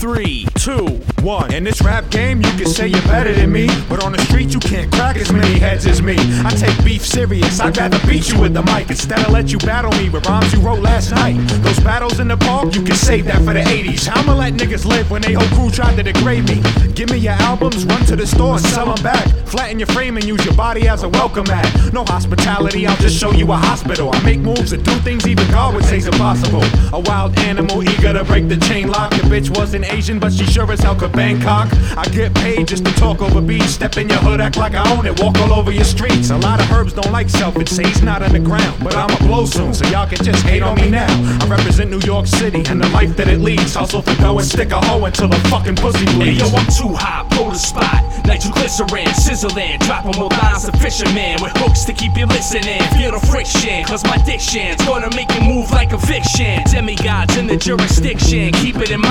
3, 2, 1. In this rap game, you can say you're better than me, but on the street, you can't crack as many heads as me. I take beef serious, I'd rather beat you with the mic instead of let you battle me with rhymes you wrote last night. Those battles in the park, you can save that for the 80s. I'ma let niggas live when they whole crew tried to degrade me. Give me your albums, run to the store and sell them back. Flatten your frame and use your body as a welcome mat. No hospitality, I'll just show you a hospital. I make moves and do things even God would say's impossible. A wild animal eager to break the chain lock. Your bitch wasn't Asian, but she sure as hell could Bangkok. I get paid just to talk over beats. Step in your hood, act like I own it, walk all over your streets. A lot of herbs don't like Selfridge, say he's not underground, but I'ma blow soon, so y'all can just hate on me now. I represent New York City and the life that it leads. Hustle for dough and stick a hoe until the fucking pussy bleeds. Hey yo, I'm too hot, blow the spot. Nitroglycerin, sizzling, dropping more lines of fisherman with hooks to keep you listening. Feel the friction, cause my diction's gonna make you move like a fiction. Demigods in the jurisdiction, keep it in mind.